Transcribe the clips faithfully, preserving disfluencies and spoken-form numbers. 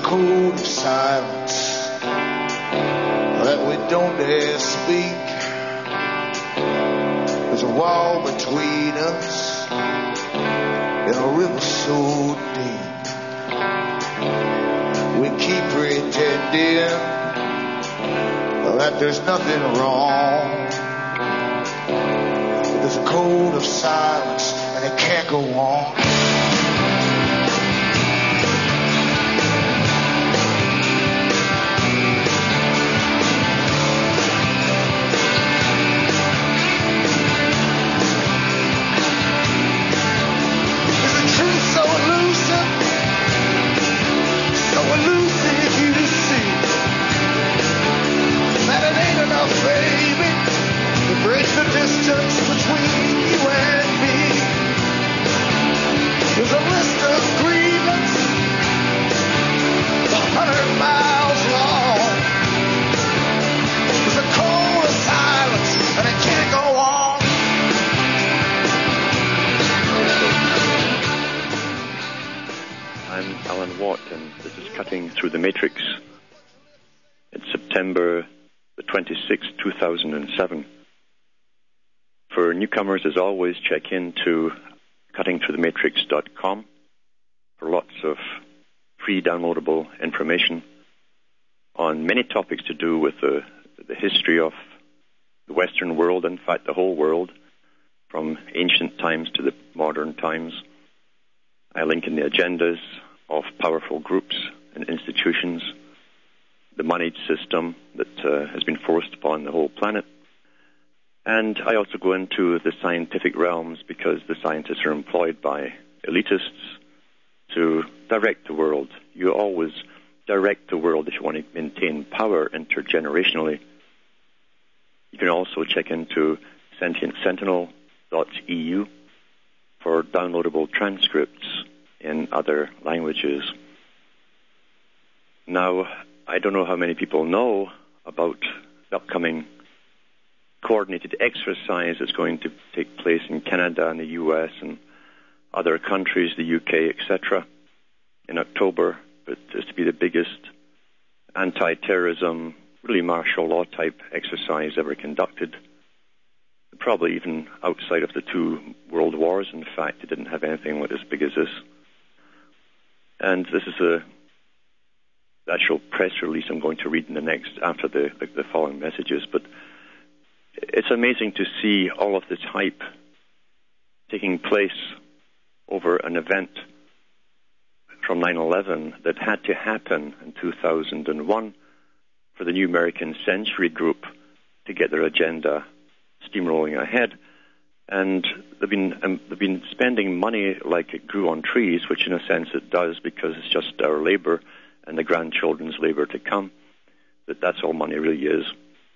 code of silence that we don't dare speak. There's a wall between us in a river so deep. We keep pretending that there's nothing wrong. There's a code of silence and it can't go on. Through the Matrix. It's September the twenty-sixth, two thousand seven. For newcomers, as always, check into cutting through the matrix dot com for lots of free downloadable information on many topics to do with the, the history of the Western world, in fact, the whole world, from ancient times to the modern times. I link in the agendas of powerful groups and institutions, the moneyed system that uh, has been forced upon the whole planet. And I also go into the scientific realms because the scientists are employed by elitists to direct the world. You always direct the world if you want to maintain power intergenerationally. You can also check into sentient sentinel dot e u for downloadable transcripts in other languages. Now, I don't know how many people know about the upcoming coordinated exercise that's going to take place in Canada and the U S and other countries, the U K, et cetera, in October. But it's to be the biggest anti-terrorism, really martial law type exercise ever conducted. Probably even outside of the two world wars. In fact, it didn't have anything as big as this. And this is a the actual press release I'm going to read in the next, after the, the, the following messages. But it's amazing to see all of this hype taking place over an event from nine eleven that had to happen in two thousand one for the New American Century Group to get their agenda steamrolling ahead. And they've been um, they've been spending money like it grew on trees, which in a sense it does, because it's just our labor and the grandchildren's labor to come. That that's all money really is.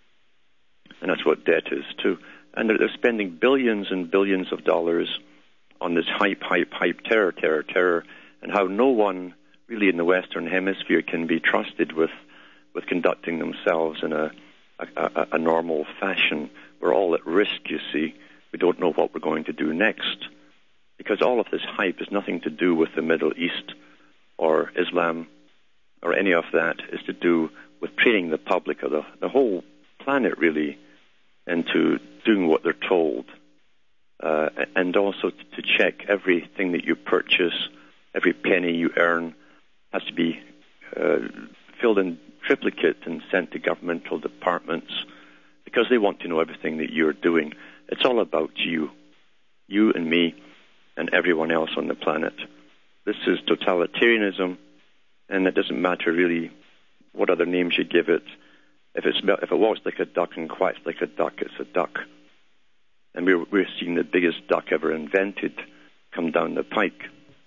And that's what debt is too. And they're, they're spending billions and billions of dollars on this hype, hype, hype, terror, terror, terror, and how no one really in the Western Hemisphere can be trusted with, with conducting themselves in a, a, a, a normal fashion. We're all at risk, you see. We don't know what we're going to do next. Because all of this hype has nothing to do with the Middle East or Islam or any of that. Is to do with training the public, or the, the whole planet really, into doing what they're told. Uh, and also to check everything that you purchase, every penny you earn has to be uh, filled in triplicate and sent to governmental departments, because they want to know everything that you're doing. It's all about you, you and me and everyone else on the planet. This is totalitarianism, and it doesn't matter really what other names you give it. If, it's, if it walks like a duck and quacks like a duck, it's a duck. And we're, we're seeing the biggest duck ever invented come down the pike.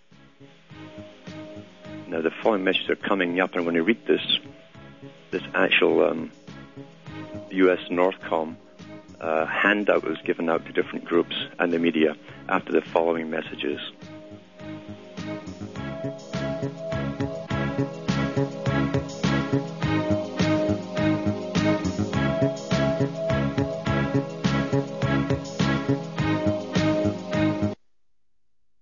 Now, the following messages are coming up, and I'm going to read this, this actual um, U S Northcom uh, handout was given out to different groups and the media after the following messages.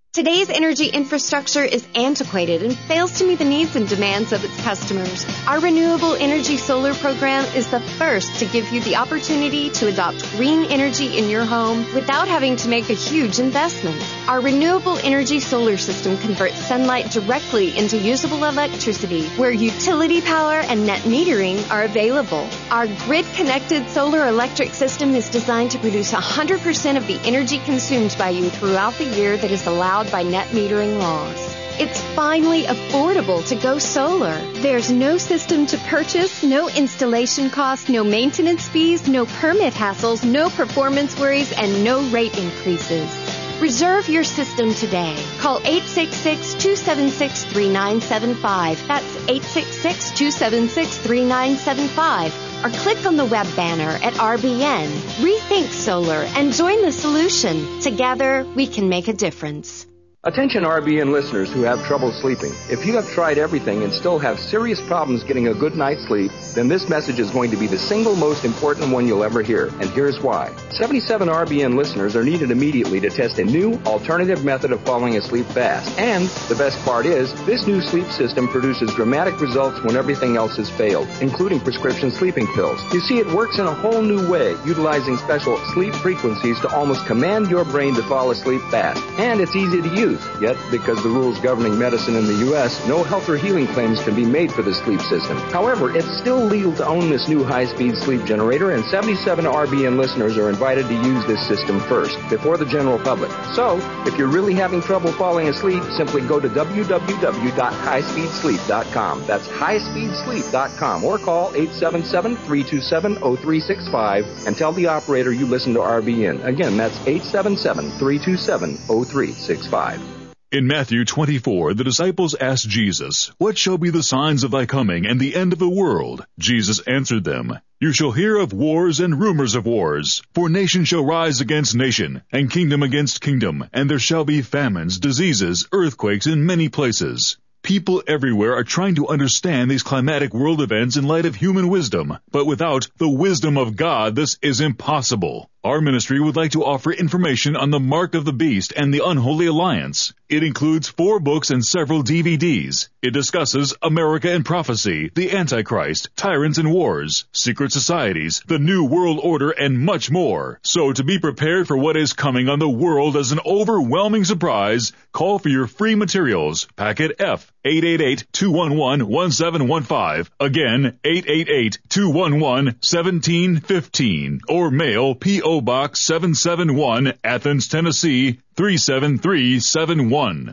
Today's energy infrastructure is antiquated and fails to meet the needs and demands of its customers. Our Renewable Energy Solar program is the first to give you the opportunity to adopt green energy in your home without having to make a huge investment. Our Renewable Energy Solar system converts sunlight directly into usable electricity where utility power and net metering are available. Our grid-connected solar electric system is designed to produce one hundred percent of the energy consumed by you throughout the year that is allowed by net metering laws. It's finally affordable to go solar. There's no system to purchase, no installation costs, no maintenance fees, no permit hassles, no performance worries, and no rate increases. Reserve your system today. Call eight six six, two seven six, three nine seven five. That's eight six six, two seven six, three nine seven five. Or click on the web banner at R B N. Rethink solar and join the solution. Together, we can make a difference. Attention R B N listeners who have trouble sleeping. If you have tried everything and still have serious problems getting a good night's sleep, then this message is going to be the single most important one you'll ever hear, and here's why. seventy-seven R B N listeners are needed immediately to test a new alternative method of falling asleep fast. And the best part is, this new sleep system produces dramatic results when everything else has failed, including prescription sleeping pills. You see, it works in a whole new way, utilizing special sleep frequencies to almost command your brain to fall asleep fast. And it's easy to use. Yet, because the rules governing medicine in the U S, no health or healing claims can be made for the sleep system. However, it's still legal to own this new high-speed sleep generator, and seventy-seven R B N listeners are invited to use this system first, before the general public. So, if you're really having trouble falling asleep, simply go to w w w dot high speed sleep dot com. That's high speed sleep dot com, or call eight seven seven, three two seven, zero three six five and tell the operator you listen to R B N. Again, that's eight seven seven, three two seven, zero three six five. In Matthew twenty-four, the disciples asked Jesus, "What shall be the signs of thy coming and the end of the world?" Jesus answered them, "You shall hear of wars and rumors of wars. For nation shall rise against nation, and kingdom against kingdom, and there shall be famines, diseases, earthquakes in many places." People everywhere are trying to understand these climatic world events in light of human wisdom, but without the wisdom of God, this is impossible. Our ministry would like to offer information on the Mark of the Beast and the Unholy Alliance. It includes four books and several D V Ds. It discusses America and Prophecy, the Antichrist, Tyrants and Wars, Secret Societies, the New World Order, and much more. So to be prepared for what is coming on the world as an overwhelming surprise, call for your free materials. Packet F, eight eight eight, two one one, one seven one five. Again, eight eight eight, two one one, one seven one five. Or mail P O Box seven seven one, Athens, Tennessee, three seven three seven one.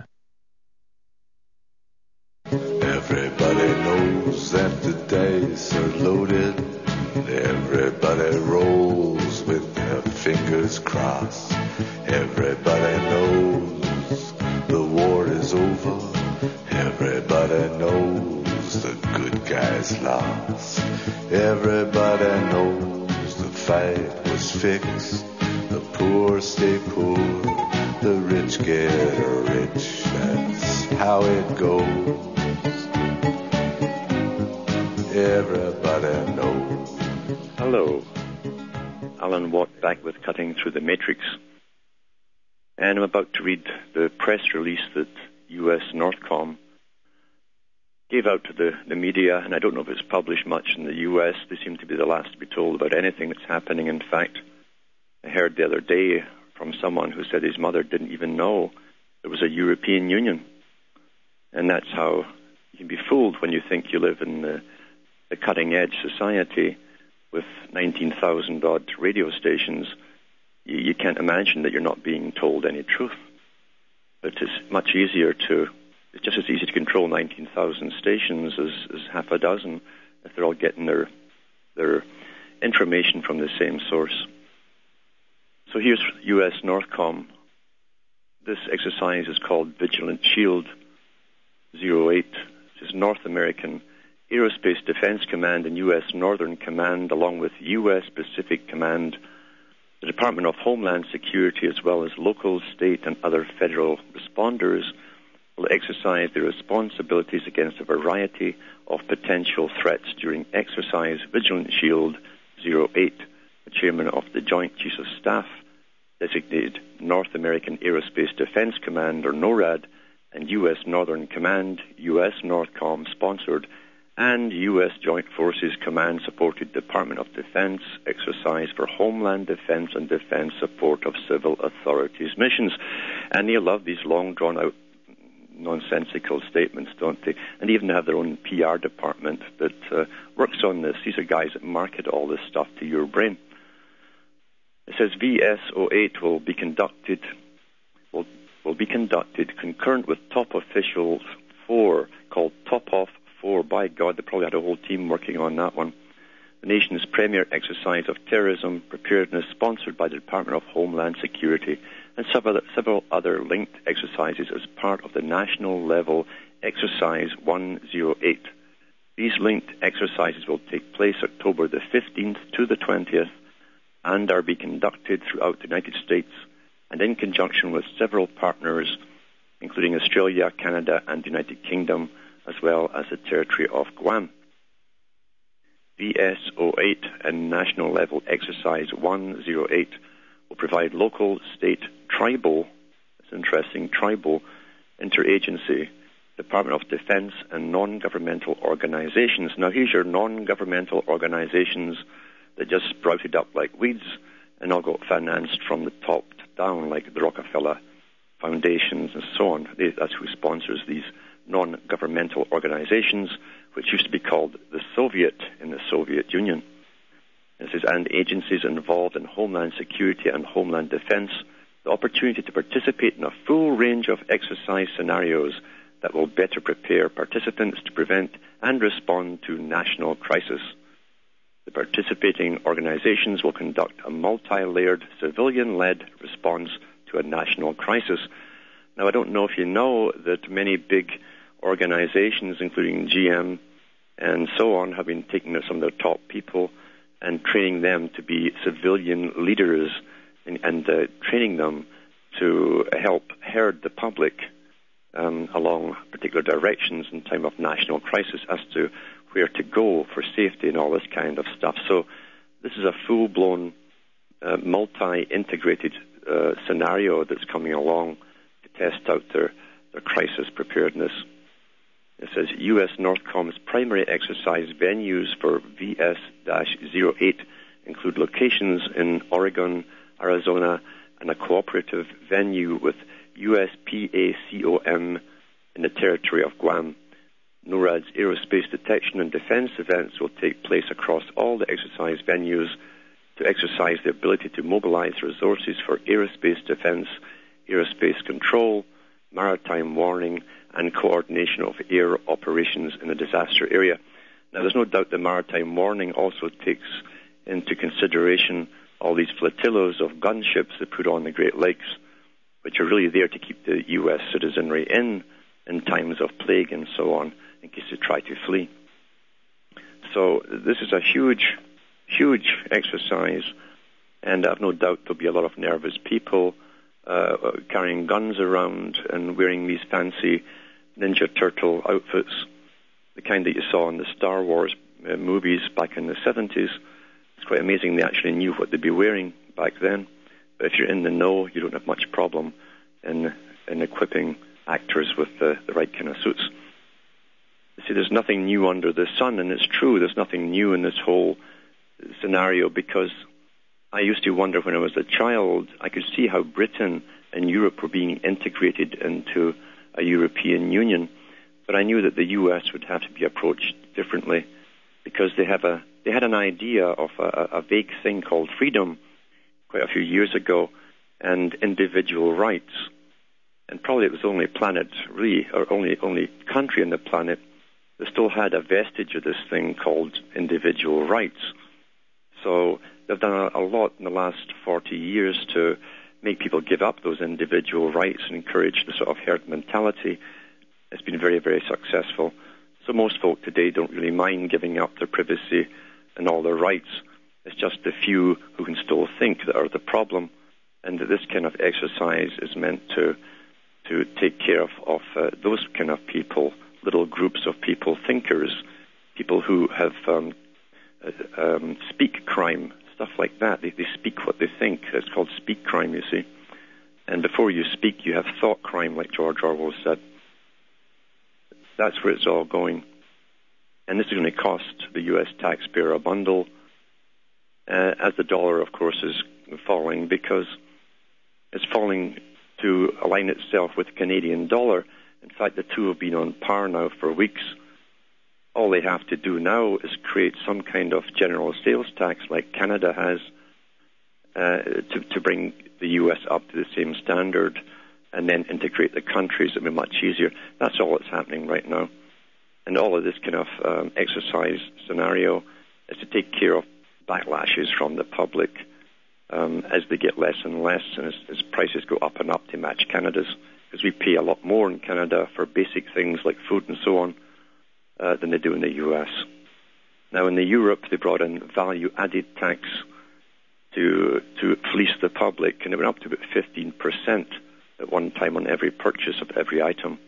Everybody knows that the dice are loaded. Everybody rolls with their fingers crossed. Everybody knows the war is over. Everybody knows the good guys lost. Everybody knows the fight was fixed. The poor stay poor, the rich get rich. That's how it goes. Everybody knows. Hello. Alan Watt back with Cutting Through the Matrix. And I'm about to read the press release that U S Northcom gave out to the, the media, and I don't know if it's published much in the U S. They seem to be the last to be told about anything that's happening. In fact, I heard the other day from someone who said his mother didn't even know there was a European Union. And that's how you can be fooled when you think you live in the, the cutting-edge society with nineteen thousand odd radio stations. You, you can't imagine that you're not being told any truth. But it's much easier to, it's just as easy to control nineteen thousand stations as, as half a dozen if they're all getting their their information from the same source. So here's U S Northcom. This exercise is called Vigilant Shield zero eight, which is North American Aerospace Defense Command and U S Northern Command, along with U S Pacific Command, the Department of Homeland Security, as well as local, state, and other federal responders, will exercise their responsibilities against a variety of potential threats during exercise Vigilant Shield zero eight. The chairman of the Joint Chiefs of Staff, designated North American Aerospace Defense Command, or NORAD, and U S Northern Command, U S Northcom sponsored, and U S Joint Forces Command supported Department of Defense exercise for homeland defense and defense support of civil authorities missions. And they love these long drawn out nonsensical statements, don't they? And even have their own P R department that uh, works on this. These are guys that market all this stuff to your brain. It says V S zero eight will be conducted will, will be conducted concurrent with Top Officials four, called Top Off four. By God, they probably had a whole team working on that one. The nation's premier exercise of terrorism preparedness, sponsored by the Department of Homeland Security, and several, several other linked exercises as part of the national level Exercise one oh eight. These linked exercises will take place October the fifteenth to the twentieth and are being conducted throughout the United States and in conjunction with several partners, including Australia, Canada, and the United Kingdom, as well as the territory of Guam. V S zero eight and National Level Exercise one oh eight will provide local, state, tribal, it's interesting, tribal, interagency, Department of Defense, and non-governmental organizations. Now, here's your non-governmental organizations that just sprouted up like weeds and all got financed from the top down, like the Rockefeller Foundations and so on. They, that's who sponsors these non-governmental organizations, which used to be called the Soviet in the Soviet Union. It says, and agencies involved in homeland security and homeland defense, the opportunity to participate in a full range of exercise scenarios that will better prepare participants to prevent and respond to national crisis. The participating organizations will conduct a multi-layered civilian-led response to a national crisis. Now, I don't know if you know that many big organizations, including G M and so on, have been taking some of their top people and training them to be civilian leaders and, and uh, training them to help herd the public um, along particular directions in time of national crisis as to where to go for safety and all this kind of stuff. So this is a full-blown, uh, multi-integrated uh, scenario that's coming along to test out their, their crisis preparedness. It says U S Northcom's primary exercise venues for V S zero eight include locations in Oregon, Arizona, and a cooperative venue with U S PACOM in the territory of Guam. NORAD's aerospace detection and defense events will take place across all the exercise venues to exercise the ability to mobilize resources for aerospace defense, aerospace control, maritime warning, and coordination of air operations in a disaster area. Now, there's no doubt the maritime warning also takes into consideration all these flotillas of gunships they put on the Great Lakes, which are really there to keep the U S citizenry in in times of plague and so on, in case they try to flee. So this is a huge, huge exercise, and I have no doubt there'll be a lot of nervous people uh, carrying guns around and wearing these fancy Ninja Turtle outfits, the kind that you saw in the Star Wars uh, movies back in the seventies. It's quite amazing they actually knew what they'd be wearing back then. But if you're in the know, you don't have much problem in, in equipping actors with the, the right kind of suits. You see, there's nothing new under the sun, and it's true, there's nothing new in this whole scenario, because I used to wonder when I was a child, I could see how Britain and Europe were being integrated into a European Union, but I knew that the U S would have to be approached differently, because they have a they had an idea of a, a vague thing called freedom quite a few years ago, and individual rights. And probably it was the only planet, really, or only only country on the planet that still had a vestige of this thing called individual rights. So they've done a, a lot in the last forty years to make people give up those individual rights and encourage the sort of herd mentality. It's been very, very successful. So most folk today don't really mind giving up their privacy and all their rights. It's just the few who can still think that are the problem, and that this kind of exercise is meant to to take care of, of uh, those kind of people, little groups of people, thinkers, people who have um, uh, um, speak crime, stuff like that. They, they speak what they think. It's called speak crime, you see. And before you speak, you have thought crime, like George Orwell said. That's where it's all going. And this is going to cost the U S taxpayer a bundle, uh, as the dollar, of course, is falling, because it's falling to align itself with the Canadian dollar. In fact, the two have been on par now for weeks. All they have to do now is create some kind of general sales tax like Canada has, uh, to, to bring the U S up to the same standard, and then integrate the countries. It'll be much easier. That's all that's happening right now. And all of this kind of um, exercise scenario is to take care of backlashes from the public um, as they get less and less, and as, as prices go up and up to match Canada's, because we pay a lot more in Canada for basic things like food and so on uh, than they do in the U S. Now, in the Europe, they brought in value-added tax to to fleece the public, and it went up to about fifteen percent at one time on every purchase of every item.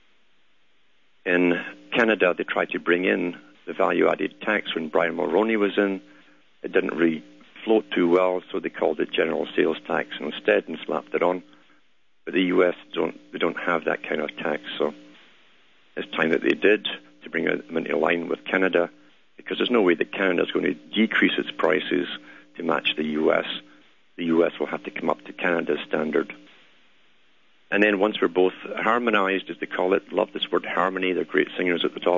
In Canada, they tried to bring in the value-added tax when Brian Mulroney was in. It didn't really float too well, so they called it general sales tax instead and slapped it on. But the U S don't they don't have that kind of tax, so it's time that they did to bring them into line with Canada, because there's no way that Canada is going to decrease its prices to match the U S. The U S will have to come up to Canada's standard. And then once we're both harmonized, as they call it, love this word harmony, they're great singers at the top,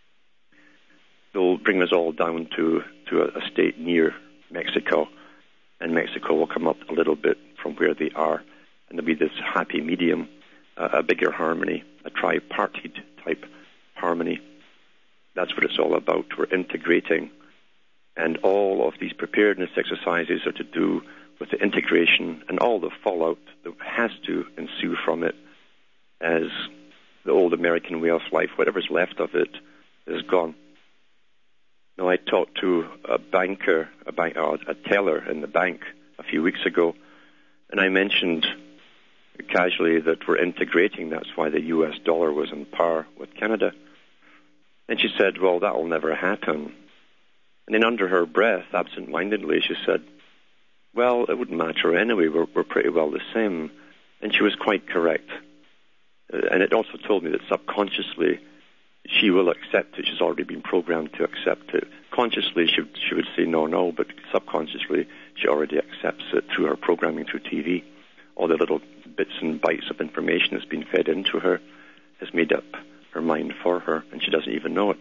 they'll bring us all down to, to a, a state near Mexico, and Mexico will come up a little bit from where they are, and there'll be this happy medium, uh, a bigger harmony, a tripartite type harmony. That's what it's all about. We're integrating, and all of these preparedness exercises are to do with the integration and all the fallout that has to ensue from it, as the old American way of life, whatever's left of it, is gone. Now, I talked to a banker, a, bank, uh, a teller in the bank a few weeks ago, and I mentioned casually that we're integrating. That's why the U S dollar was on par with Canada. And she said, well, that will never happen. And then under her breath, absent-mindedly, she said, well, it wouldn't matter anyway. We're, we're pretty well the same. And she was quite correct. Uh, and it also told me that subconsciously she will accept it. She's already been programmed to accept it. Consciously, she, she would say no, no, but subconsciously, she already accepts it through her programming through T V. All the little bits and bytes of information that's been fed into her has made up her mind for her, and she doesn't even know it.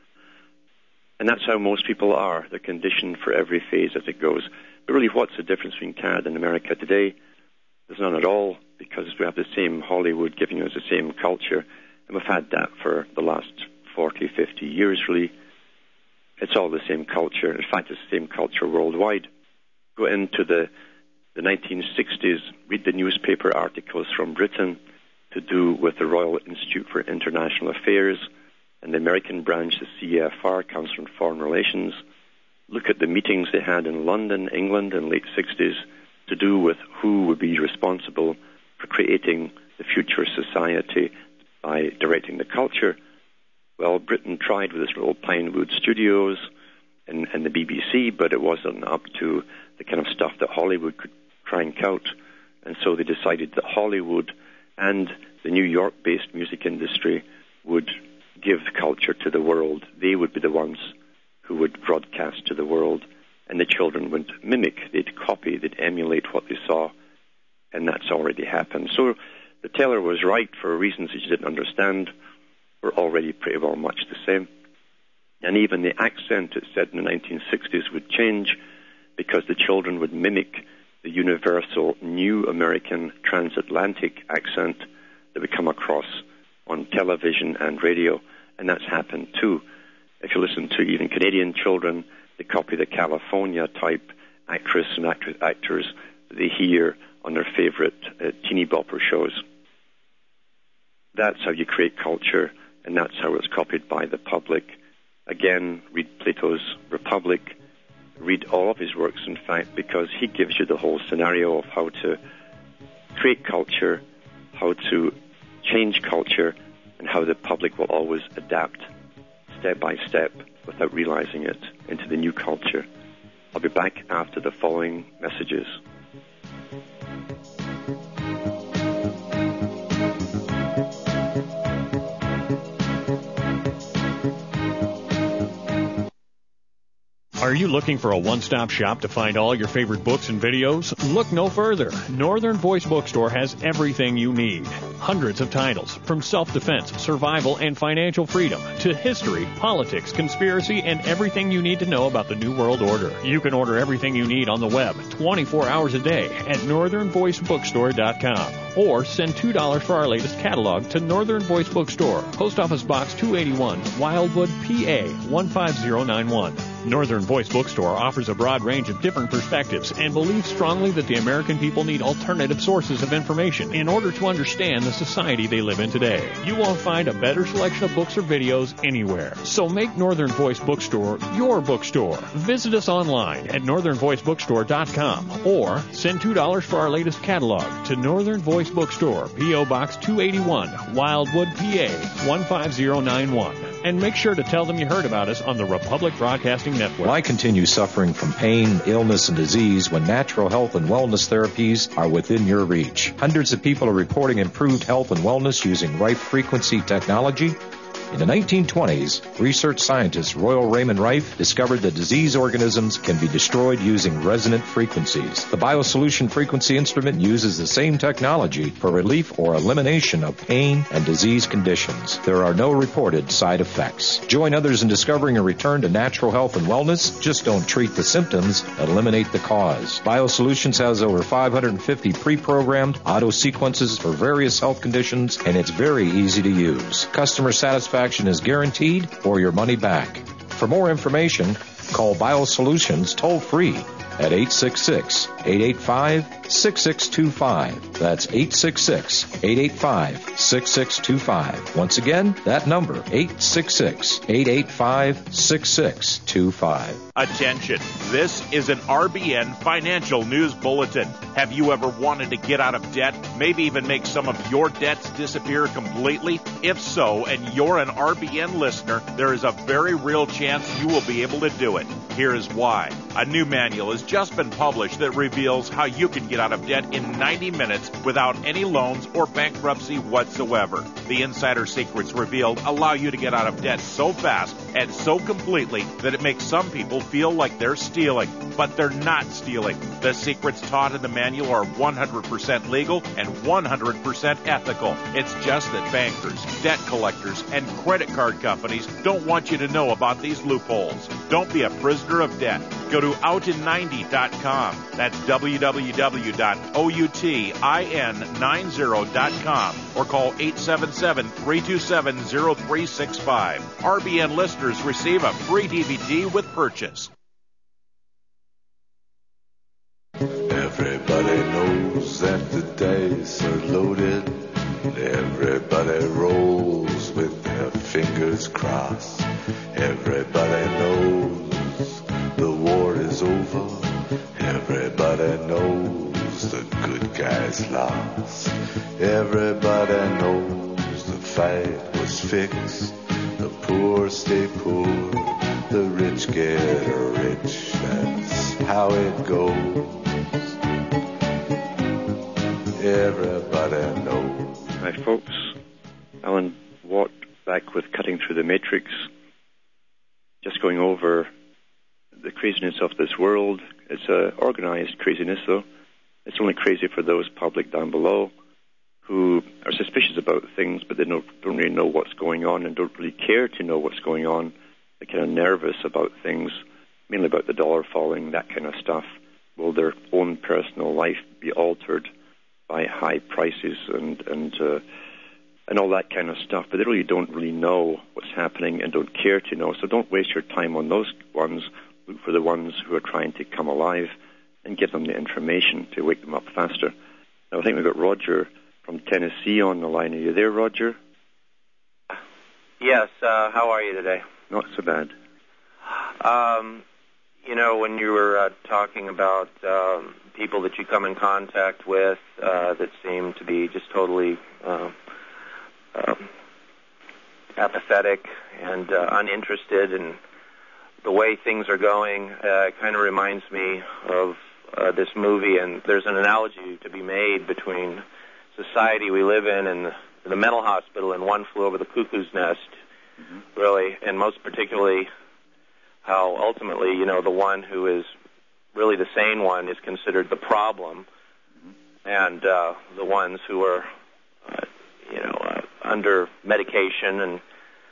And that's how most people are. They're conditioned for every phase as it goes. But really, what's the difference between Canada and America today? There's none at all, because we have the same Hollywood giving us the same culture, and we've had that for the last forty, fifty years, really. It's all the same culture. In fact, it's the same culture worldwide. Go into the, the nineteen sixties, read the newspaper articles from Britain to do with the Royal Institute for International Affairs and the American branch, the C F R, Council on Foreign Relations. Look at the meetings they had in London, England, in the late sixties to do with who would be responsible for creating the future society by directing the culture. Well, Britain tried with this little Pinewood Studios and, and the B B C, but it wasn't up to the kind of stuff that Hollywood could crank out. And so they decided that Hollywood and the New York-based music industry would give culture to the world. They would be the ones who would broadcast to the world, and the children would mimic, they'd copy, they'd emulate what they saw, and that's already happened. So the teller was right for reasons that you didn't understand. We're already pretty well much the same. And even the accent, it said in the nineteen sixties, would change because the children would mimic the universal new American transatlantic accent that we come across on television and radio, and that's happened too. If you listen to even Canadian children, they copy the California-type actress and actor- actors that they hear on their favorite uh, teeny bopper shows. That's how you create culture, and that's how it's copied by the public. Again, read Plato's Republic. Read all of his works, in fact, because he gives you the whole scenario of how to create culture, how to change culture, and how the public will always adapt step by step without realizing it into the new culture. I'll be back after the following messages. Are you looking for a one-stop shop to find all your favorite books and videos? Look no further. Northern Voice Bookstore has everything you need. Hundreds of titles, from self-defense, survival, and financial freedom, to history, politics, conspiracy, and everything you need to know about the New World Order. You can order everything you need on the web twenty-four hours a day at northern voice bookstore dot com. Or send two dollars for our latest catalog to Northern Voice Bookstore, Post Office Box two eighty-one, Wildwood, P A one five zero nine one. Northern Voice Bookstore offers a broad range of different perspectives and believes strongly that the American people need alternative sources of information in order to understand the society they live in today. You won't find a better selection of books or videos anywhere. So make Northern Voice Bookstore your bookstore. Visit us online at northern voice bookstore dot com or send two dollars for our latest catalog to Northern Voice Bookstore, P O Box two eighty-one, Wildwood, P A one five zero nine one. And make sure to tell them you heard about us on the Republic Broadcasting Network. Why continue suffering from pain, illness, and disease when natural health and wellness therapies are within your reach? Hundreds of people are reporting improved health and wellness using Rife frequency technology. In the nineteen twenties, research scientist Royal Raymond Rife discovered that disease organisms can be destroyed using resonant frequencies. The BioSolution frequency instrument uses the same technology for relief or elimination of pain and disease conditions. There are no reported side effects. Join others in discovering a return to natural health and wellness. Just don't treat the symptoms, eliminate the cause. BioSolutions has over five hundred fifty pre-programmed auto sequences for various health conditions, and it's very easy to use. Customer satisfaction is guaranteed or your money back. For more information, call BioSolutions toll-free at eight six six, eight eight five, six six two five. That's eight six six, eight eight five, six six two five. Once again, that number, eight six six, eight eight five, six six two five. Attention, this is an R B N Financial News Bulletin. Have you ever wanted to get out of debt, maybe even make some of your debts disappear completely? If so, and you're an R B N listener, there is a very real chance you will be able to do it. Here is why. A new manual has just been published that reveals how you can get out of debt in ninety minutes without any loans or bankruptcy whatsoever. The insider secrets revealed allow you to get out of debt so fast and so completely that it makes some people feel like they're stealing, but they're not stealing. The secrets taught in the manual are one hundred percent legal and one hundred percent ethical. It's just that bankers, debt collectors, and credit card companies don't want you to know about these loopholes. Don't be a prisoner of debt. Go to out in ninety dot com. That's w w w dot outin ninety dot com or call eight seven seven, three two seven, zero three six five. R B N listeners receive a free D V D with purchase. Everybody knows that the dice are loaded. Everybody rolls with their fingers crossed. Everybody knows the war is over. Everybody knows the good guys lost. Everybody knows the fight was fixed. The poor stay poor, the rich get rich. That's how it goes. Everybody knows. Hi, folks. Alan Watt back with Cutting Through the Matrix. Just going over the craziness of this world. It's uh, organized craziness, though. It's only crazy for those public down below who are suspicious about things, but they don't, don't really know what's going on and don't really care to know what's going on. They're kind of nervous about things, mainly about the dollar falling, that kind of stuff. Will their own personal life be altered by high prices and and uh, and all that kind of stuff? But they really don't really know what's happening and don't care to know. So don't waste your time on those ones. Look for the ones who are trying to come alive and give them the information to wake them up faster. Now, I think we've got Roger from Tennessee on the line. Are you there, Roger? Yes. Uh, how are you today? Not so bad. Um, you know, when you were uh, talking about um, people that you come in contact with uh, that seem to be just totally uh, uh, apathetic and uh, uninterested in the way things are going, uh, it kind of reminds me of uh, this movie, and there's an analogy to be made between society we live in and the, the mental hospital and One Flew Over the Cuckoo's Nest, mm-hmm. really, and most particularly how ultimately, you know, the one who is really the sane one is considered the problem, and uh, the ones who are, uh, you know, uh, under medication and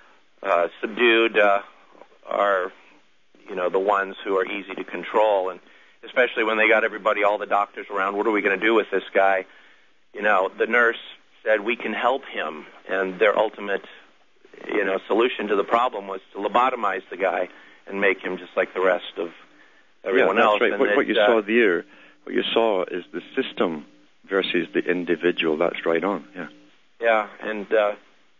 uh, subdued uh, are, you know, the ones who are easy to control. And especially when they got everybody, all the doctors around, what are we going to do with this guy? You know, the nurse said, we can help him. And their ultimate, you know, solution to the problem was to lobotomize the guy and make him just like the rest of everyone yeah, that's else. Right. And what, it, what you uh, saw there, what you saw is the system versus the individual. That's right on, yeah. Yeah, and uh,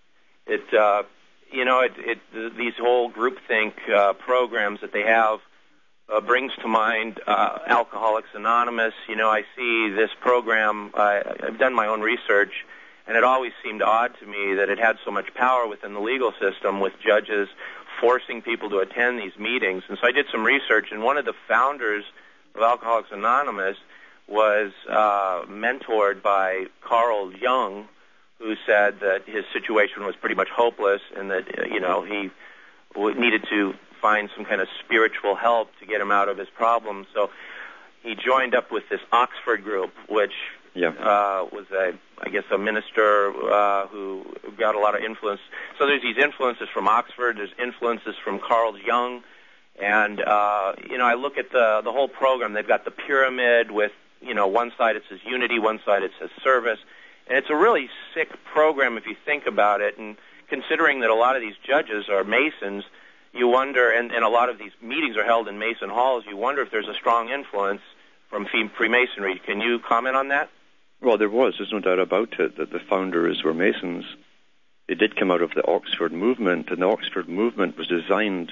it, uh, you know, it, it, these whole groupthink uh, programs that they have uh, brings to mind uh, Alcoholics Anonymous. You know, I see this program, I, I've done my own research, and it always seemed odd to me that it had so much power within the legal system with judges forcing people to attend these meetings. And so I did some research, and one of the founders of Alcoholics Anonymous was uh, mentored by Carl Jung, who said that his situation was pretty much hopeless and that, uh, you know, he w- needed to find some kind of spiritual help to get him out of his problems. So he joined up with this Oxford group, which yeah. uh, was, a, I guess, a minister uh, who got a lot of influence. So there's these influences from Oxford, there's influences from Carl Jung, and, uh, you know, I look at the, the whole program. They've got the pyramid with, you know, one side it says unity, one side it says service. And it's a really sick program if you think about it. And considering that a lot of these judges are Masons, you wonder, and, and a lot of these meetings are held in Mason halls, you wonder if there's a strong influence from Freemasonry. Can you comment on that? Well, there was. There's no doubt about it that the founders were Masons. They did come out of the Oxford movement, and the Oxford movement was designed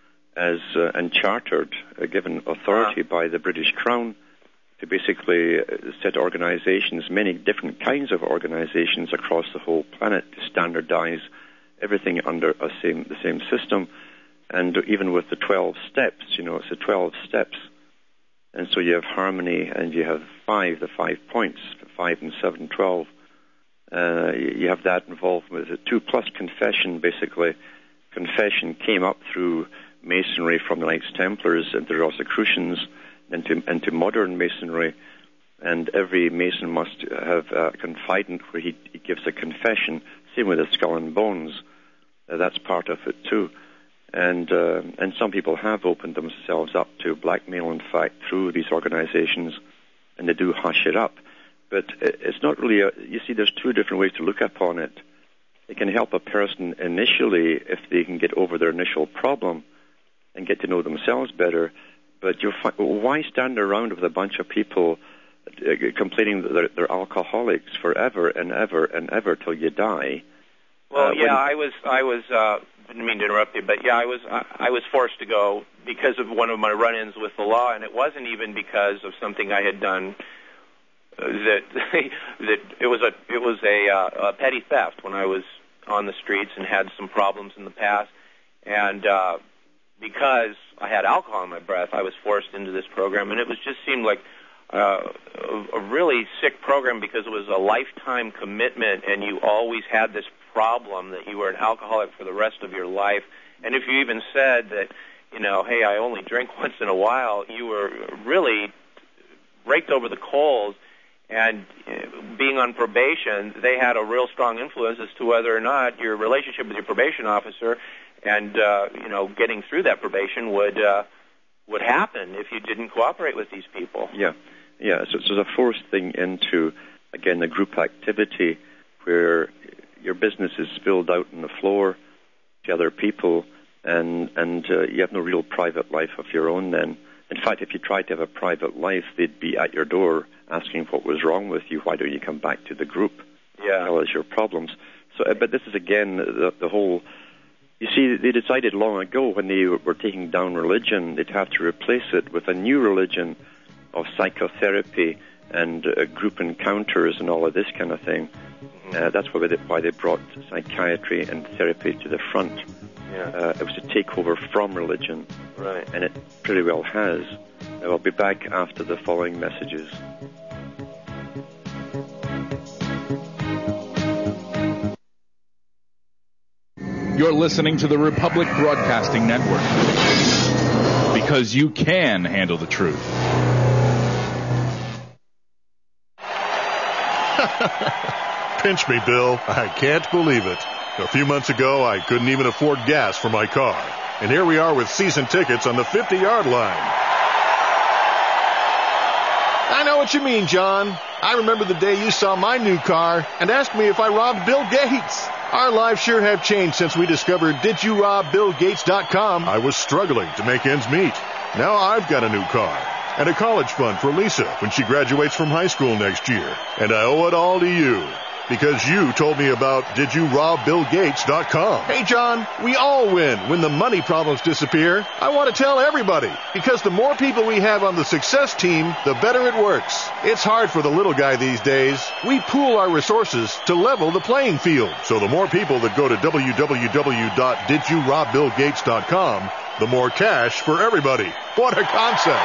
as uh, and chartered, uh, given authority uh-huh. by the British Crown, to basically set organizations, many different kinds of organizations across the whole planet, to standardize everything under a same, the same system. And even with the twelve steps, you know, it's the twelve steps. And so you have harmony, and you have five, the five points, five and seven, twelve. Uh, you have that involved with it. Two plus confession, basically. Confession came up through Masonry from the Knights Templars into the Rosicrucians, into, into modern Masonry, and every Mason must have a confidant where he, he gives a confession. Same with the Skull and Bones. Uh, that's part of it too. And uh, and some people have opened themselves up to blackmail, in fact, through these organizations, and they do hush it up. But it's not really a, you see, there's two different ways to look upon it. It can help a person initially if they can get over their initial problem and get to know themselves better. But you'll find, why stand around with a bunch of people uh, complaining that they're, they're alcoholics forever and ever and ever till you die? Well, uh, yeah, when, I was, I was, uh, didn't mean to interrupt you, but yeah, I was, I, I was forced to go because of one of my run-ins with the law, and it wasn't even because of something I had done. Uh, that that it was a it was a, uh, a petty theft when I was on the streets and had some problems in the past, and. Uh, Because I had alcohol in my breath, I was forced into this program, and it was just seemed like uh, a, a really sick program because it was a lifetime commitment, and you always had this problem that you were an alcoholic for the rest of your life. And if you even said that, you know, hey, I only drink once in a while, you were really raked over the coals. And being on probation, they had a real strong influence as to whether or not your relationship with your probation officer and, uh, you know, getting through that probation would uh, would happen if you didn't cooperate with these people. Yeah, yeah. So, so there's a forced thing into, again, the group activity where your business is spilled out on the floor to other people, and, and uh, you have no real private life of your own then. In fact, if you tried to have a private life, they'd be at your door asking what was wrong with you. Why don't you come back to the group? Yeah. Tell us your problems. So, uh, but this is, again, the, the whole... You see, they decided long ago when they were taking down religion, they'd have to replace it with a new religion of psychotherapy and uh, group encounters and all of this kind of thing. Mm-hmm. Uh, that's why they, why they brought psychiatry and therapy to the front. Yeah. Uh, it was a takeover from religion. Right. And it pretty well has. I'll be back after the following messages. You're listening to the Republic Broadcasting Network. because you can handle the truth. Pinch me, Bill. I can't believe it. A few months ago, I couldn't even afford gas for my car. And here we are with season tickets on the fifty-yard line. I know what you mean, John. I remember the day you saw my new car and asked me if I robbed Bill Gates. Our lives sure have changed since we discovered did you rob bill gates dot com. I was struggling to make ends meet. Now I've got a new car and a college fund for Lisa when she graduates from high school next year. And I owe it all to you because you told me about did you rob bill gates dot com. Hey, John, we all win when the money problems disappear. I want to tell everybody because the more people we have on the success team, the better it works. It's hard for the little guy these days. We pool our resources to level the playing field. So the more people that go to w w w dot did you rob bill gates dot com, the more cash for everybody. What a concept.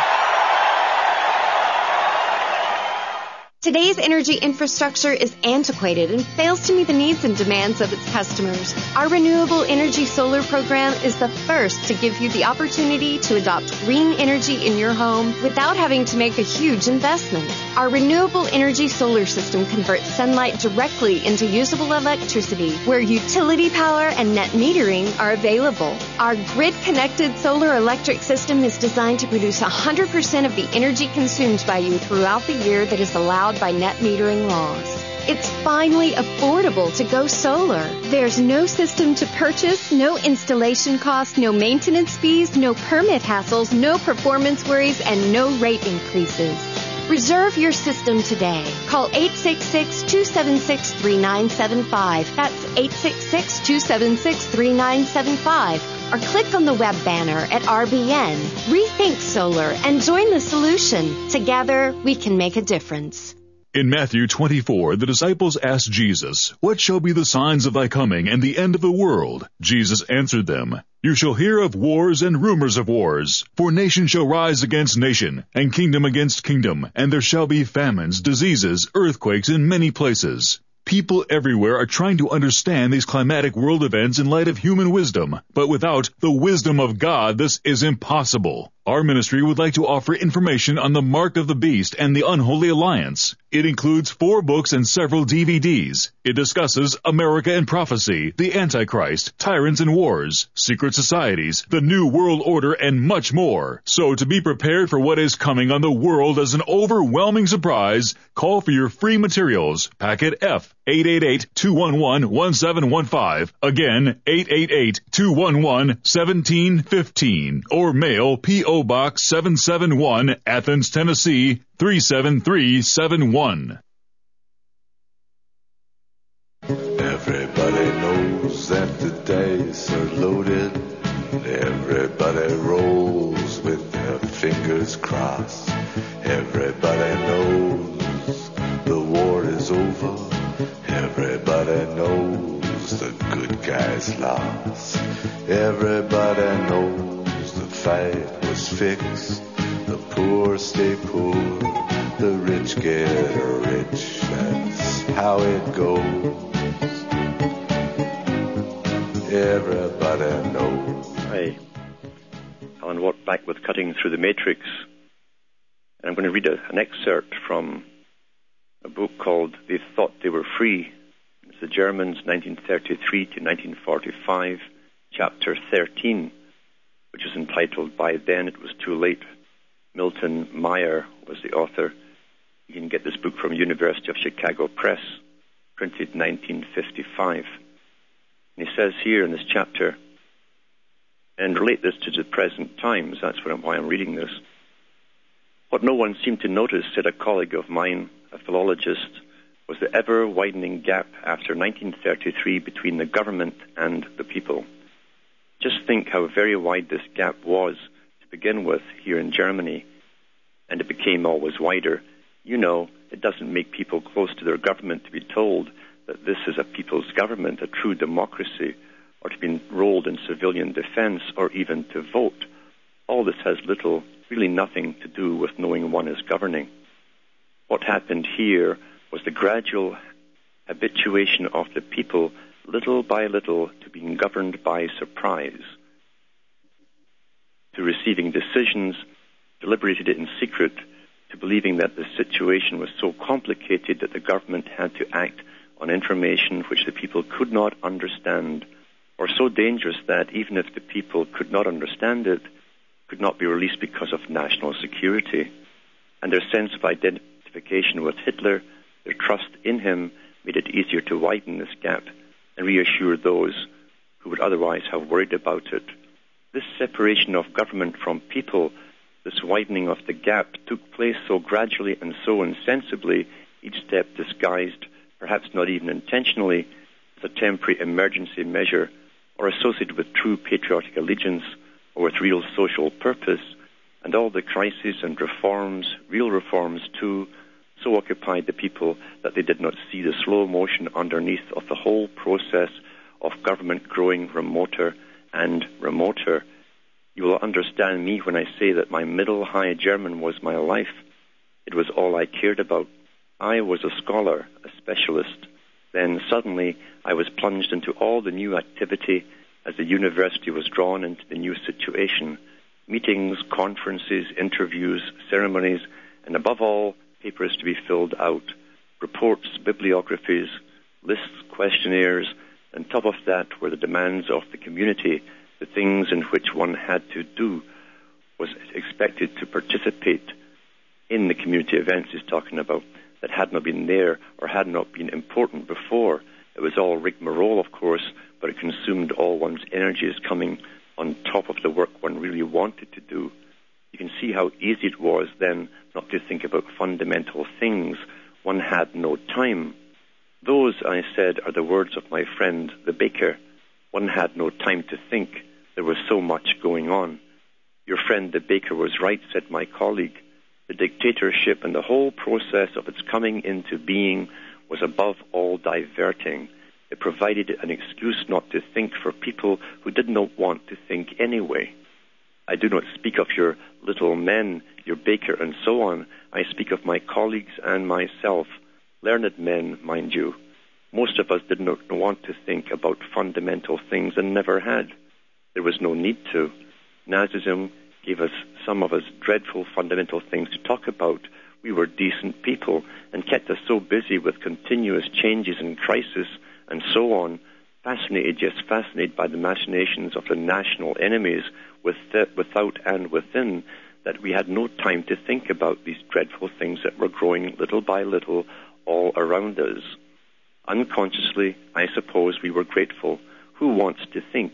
Today's energy infrastructure is antiquated and fails to meet the needs and demands of its customers. Our Renewable Energy Solar Program is the first to give you the opportunity to adopt green energy in your home without having to make a huge investment. Our Renewable Energy Solar System converts sunlight directly into usable electricity where utility power and net metering are available. Our grid-connected solar electric system is designed to produce one hundred percent of the energy consumed by you throughout the year that is allowed by net metering laws. It's finally affordable to go solar. There's no system to purchase, no installation costs, no maintenance fees, no permit hassles, no performance worries, and no rate increases. Reserve your system today. Call eight six six, two seven six, three nine seven five. That's eight six six, two seven six, three nine seven five. Or click on the web banner at R B N. Rethink solar and join the solution. Together, we can make a difference. In Matthew twenty-four, the disciples asked Jesus, "What shall be the signs of thy coming and the end of the world?" Jesus answered them, "You shall hear of wars and rumors of wars. For nation shall rise against nation, and kingdom against kingdom, and there shall be famines, diseases, earthquakes in many places." People everywhere are trying to understand these climatic world events in light of human wisdom, but without the wisdom of God, this is impossible. Our ministry would like to offer information on the Mark of the Beast and the Unholy Alliance. It includes four books and several D V Ds. It discusses America and Prophecy, the Antichrist, Tyrants and Wars, Secret Societies, the New World Order, and much more. So to be prepared for what is coming on the world as an overwhelming surprise, call for your free materials. Packet F, eight eight eight, two one one, one seven one five. Again, eight eight eight, two one one, one seven one five. Or mail P O Box seven seven one, Athens, Tennessee, three seven three seven one. Everybody knows that the dice are loaded. Everybody rolls with their fingers crossed. Everybody knows the war is over. Everybody knows the good guys lost. Everybody knows the fight was fixed. The poor stay poor, the rich get rich. That's how it goes. Everybody knows. Hi, Alan Watt back with Cutting Through the Matrix. And I'm going to read a, an excerpt from a book called They Thought They Were Free. It's the Germans, nineteen thirty-three to nineteen forty-five, chapter thirteen, which is entitled By Then It Was Too Late. Milton Meyer was the author. You can get this book from University of Chicago Press, printed nineteen fifty-five. And he says here in this chapter, and relate this to the present times, that's what I'm, why I'm reading this. What no one seemed to notice, said a colleague of mine, a philologist, was the ever-widening gap after nineteen thirty-three between the government and the people. Just think how very wide this gap was to begin with here in Germany, and it became always wider. You know, it doesn't make people close to their government to be told that this is a people's government, a true democracy, or to be enrolled in civilian defense, or even to vote. All this has little, really nothing to do with knowing one is governing. What happened here was the gradual habituation of the people, little by little, to being governed by surprise. to receiving decisions, deliberated it in secret, to believing that the situation was so complicated that the government had to act on information which the people could not understand, or so dangerous that even if the people could not understand it, could not be released because of national security. And their sense of identification with Hitler, their trust in him, made it easier to widen this gap and reassure those who would otherwise have worried about it. This separation of government from people, this widening of the gap, took place so gradually and so insensibly, each step disguised, perhaps not even intentionally, as a temporary emergency measure, or associated with true patriotic allegiance, or with real social purpose, and all the crises and reforms, real reforms too, so occupied the people that they did not see the slow motion underneath of the whole process of government growing remoter and remoter. You will understand me when I say that my middle high German was my life. It was all I cared about. I was a scholar, a specialist. Then suddenly I was plunged into all the new activity as the university was drawn into the new situation. Meetings, conferences, interviews, ceremonies, and above all, papers to be filled out. Reports, bibliographies, lists, questionnaires, and top of that were the demands of the community, the things in which one had to do, was expected to participate in the community events he's talking about, that had not been there or had not been important before. It was all rigmarole, of course, but it consumed all one's energies coming on top of the work one really wanted to do. You can see how easy it was then not to think about fundamental things. One had no time. Those, I said, are the words of my friend, the baker. One had no time to think. There was so much going on. Your friend, the baker, was right, said my colleague. The dictatorship and the whole process of its coming into being was above all diverting. It provided an excuse not to think for people who did not want to think anyway. I do not speak of your little men, your baker, and so on. I speak of my colleagues and myself, learned men, mind you. Most of us did not want to think about fundamental things and never had. There was no need to. Nazism gave us, some of us, dreadful fundamental things to talk about. We were decent people and kept us so busy with continuous changes and crisis and so on, fascinated, yes, fascinated by the machinations of the national enemies with the, without and within, that we had no time to think about these dreadful things that were growing little by little all around us. Unconsciously, I suppose we were grateful. Who wants to think?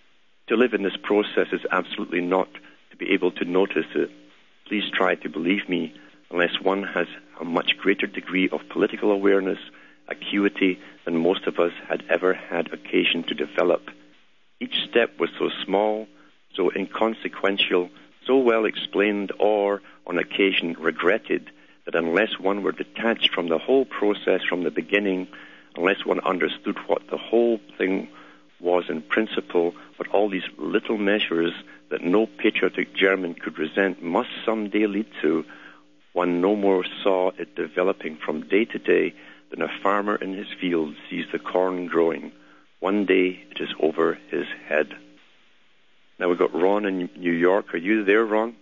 To live in this process is absolutely not to be able to notice it. Please try to believe me, unless one has a much greater degree of political awareness, acuity, than most of us had ever had occasion to develop. Each step was so small, so inconsequential, so well explained or, on occasion, regretted, that unless one were detached from the whole process from the beginning, unless one understood what the whole thing was in principle, what all these little measures that no patriotic German could resent must someday lead to, one no more saw it developing from day to day than a farmer in his field sees the corn growing. One day it is over his head. Now we've got Ron in New York. Are you there, Ron?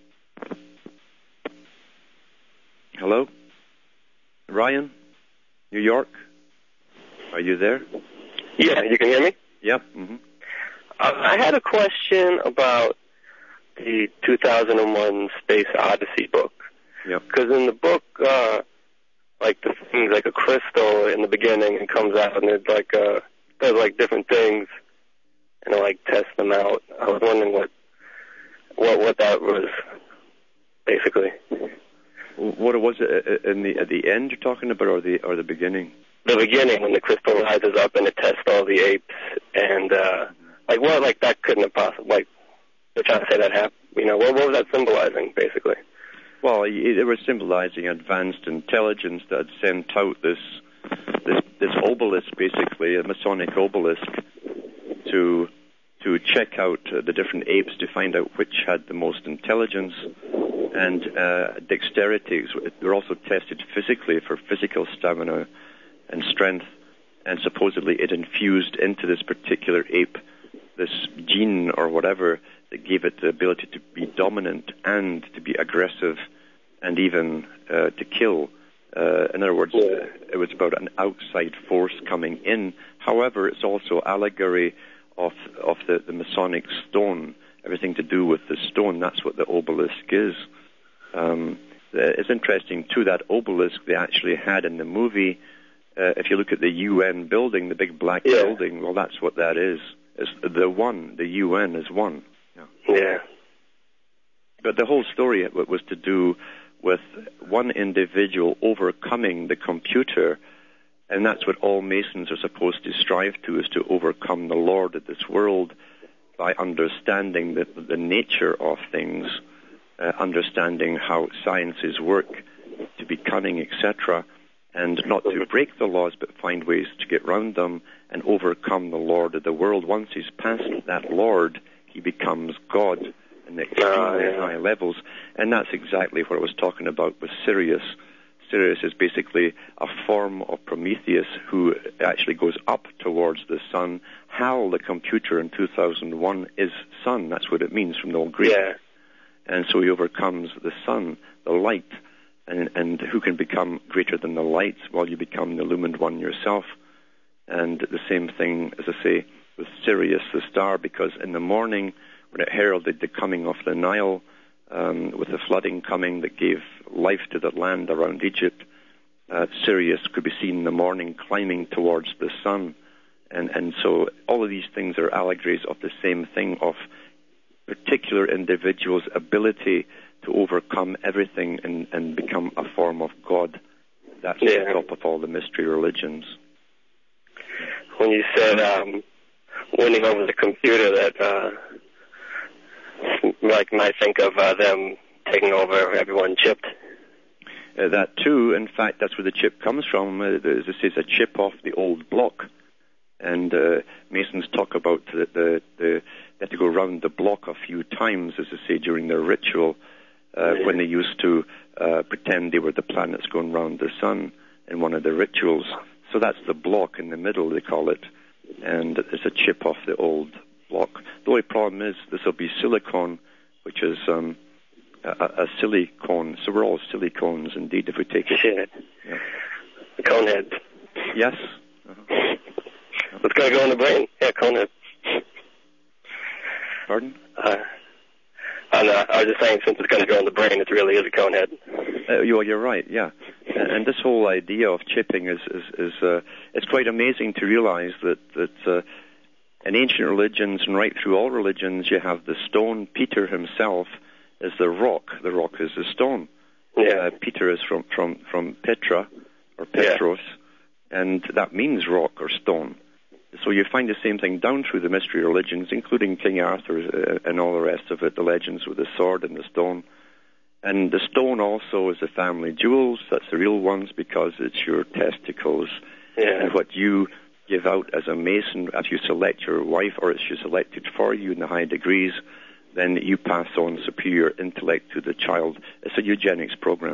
Hello? Ryan? New York? Are you there? Yeah, you can hear me? Yep. Mm-hmm. Uh, I had a question about the two thousand one Space Odyssey book. Yep. Because in the book, uh, like the things like a crystal in the beginning, and comes out and it like uh, does like different things, and it like tests them out. I was wondering what what what that was basically. What was it in the at the end you're talking about, or the or the beginning? The beginning, when the crystal rises up and it tests all the apes, and uh, like what, like that couldn't have possibly, like they're trying to say that happened. You know, what, what was that symbolizing, basically? Well, it was symbolizing advanced intelligence that had sent out this this this obelisk, basically a Masonic obelisk, to to check out uh, the different apes to find out which had the most intelligence and uh, dexterity. They were also tested physically for physical stamina and strength, and supposedly it infused into this particular ape this gene or whatever that gave it the ability to be dominant and to be aggressive and even uh, to kill. Uh, in other words, uh, it was about an outside force coming in. However, it's also allegory of of the, the Masonic stone, everything to do with the stone. That's what the obelisk is. Um, it's interesting, too, that obelisk they actually had in the movie. Uh, if you look at the U N building, the big black yeah. building, well, that's what that is. It's the one. The U N is one. Yeah. yeah. But the whole story was to do with one individual overcoming the computer, and that's what all Masons are supposed to strive to, is to overcome the Lord of this world by understanding the, the nature of things, uh, understanding how sciences work, to be cunning, et cetera, and not to break the laws, but find ways to get around them and overcome the Lord of the world. Once he's past that Lord, he becomes God in the extremely uh, yeah. high levels. And that's exactly what I was talking about with Sirius. Sirius is basically a form of Prometheus who actually goes up towards the sun. Hal, the computer in two thousand one, is sun. That's what it means from the old Greek. Yeah. And so he overcomes the sun, the light. And, and who can become greater than the light? Well, you become the illumined one yourself. And the same thing, as I say, with Sirius, the star, because in the morning, when it heralded the coming of the Nile, um, with the flooding coming that gave life to the land around Egypt, uh, Sirius could be seen in the morning climbing towards the sun. And, and so all of these things are allegories of the same thing, of particular individuals' ability to overcome everything and, and become a form of God. That's yeah. the top of all the mystery religions. When you said um, winning over the computer, that uh, like might think of uh, them taking over everyone chipped. Uh, that too. In fact, that's where the chip comes from. Uh, this is a chip off the old block. And uh, Masons talk about the, the, the, they have to go around the block a few times, as I say, during their ritual. Uh, when they used to uh, pretend they were the planets going round the sun in one of the rituals. So that's the block in the middle, they call it, and it's a chip off the old block. The only problem is this will be silicon, which is um, a, a silicone. So we're all silicones, indeed, if we take it. Shit. Yeah. The conehead. Yes. Uh-huh. It's going to go in the brain. Yeah, conehead. Pardon? Uh And, uh, I was just saying, since it's going to go in the brain, it really is a conehead. Uh, you're, you're right, yeah. And, and this whole idea of chipping is, is, is uh, it's quite amazing to realize that, that uh, in ancient religions and right through all religions, you have the stone. Peter himself is the rock. The rock is the stone. Yeah. Uh, Peter is from, from, from Petra, or Petros, yeah. and that means rock or stone. So you find the same thing down through the mystery religions, including King Arthur uh, and all the rest of it, the legends with the sword and the stone. And the stone also is the family jewels. That's the real ones, because it's your testicles. Yeah. And what you give out as a Mason, if you select your wife, or if she's selected for you in the high degrees, then you pass on superior intellect to the child. It's a eugenics program.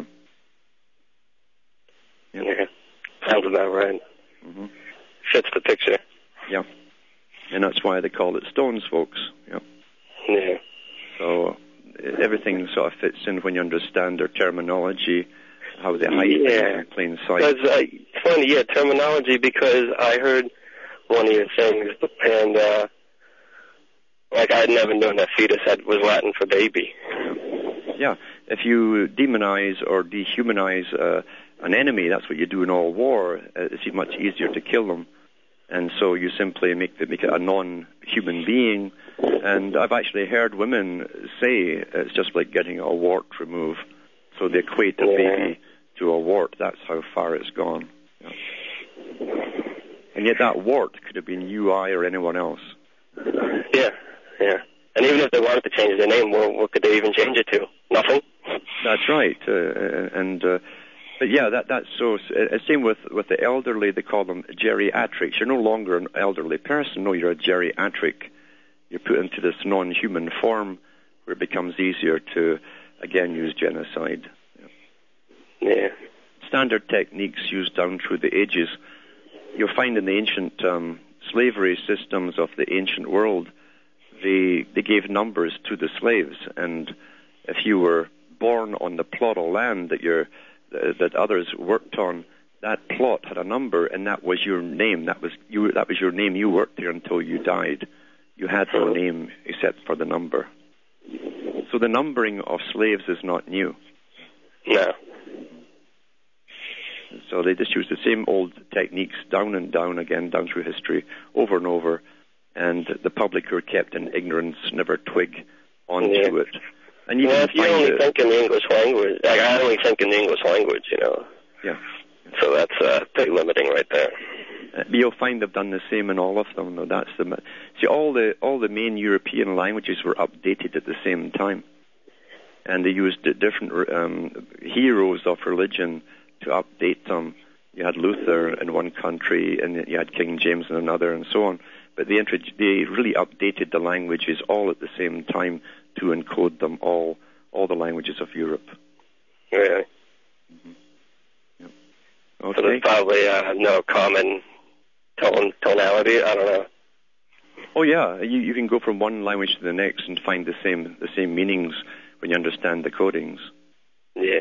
Yeah. yeah. Sounds about right. Mm-hmm. Fits the picture. Yeah, and that's why they call it stones, folks. Yeah. Yeah. So everything sort of fits in when you understand their terminology, how they hide yeah. in plain sight. That's, uh, it's funny, yeah, terminology, because I heard one of your things, and uh, like I had never known that fetus had, was Latin for baby. Yeah, if you demonize or dehumanize uh, an enemy, that's what you do in all war. It's much easier to kill them. And so you simply make, the, make it a non-human being. And I've actually heard women say it's just like getting a wart removed. So they equate a yeah. baby to a wart. That's how far it's gone. Yeah. And yet that wart could have been you, I, or anyone else. Yeah, yeah. And even if they wanted to change their name, what, what could they even change it to? Nothing? That's right. Uh, and... Uh, But yeah, that that's so. Uh, same with, with the elderly, they call them geriatrics. You're no longer an elderly person. No, you're a geriatric. You're put into this non-human form where it becomes easier to, again, use genocide. Yeah. yeah. Standard techniques used down through the ages. You'll find in the ancient um, slavery systems of the ancient world, they they gave numbers to the slaves, and if you were born on the plot of land that you're uh, that others worked on, that plot had a number, and that was your name. That was you. That was your name. You worked there until you died. You had no name except for the number. So the numbering of slaves is not new. No. So they just use the same old techniques down and down again, down through history, over and over, and the public who are kept in ignorance never twig onto yeah. it. And you yeah, if you only it, think in the English language, like I only think in the English language, you know. Yeah. So that's uh, pretty limiting right there. Uh, you'll find they've done the same in all of them, though. That's the see all the all the main European languages were updated at the same time, and they used different um, heroes of religion to update them. You had Luther in one country, and you had King James in another, and so on. But they intro- they really updated the languages all at the same time to encode them all, all the languages of Europe. Really? Mm-hmm. Yep. Okay. So there's probably uh, no common tone tonality. I don't know. Oh yeah, you you can go from one language to the next and find the same the same meanings when you understand the codings. Yeah.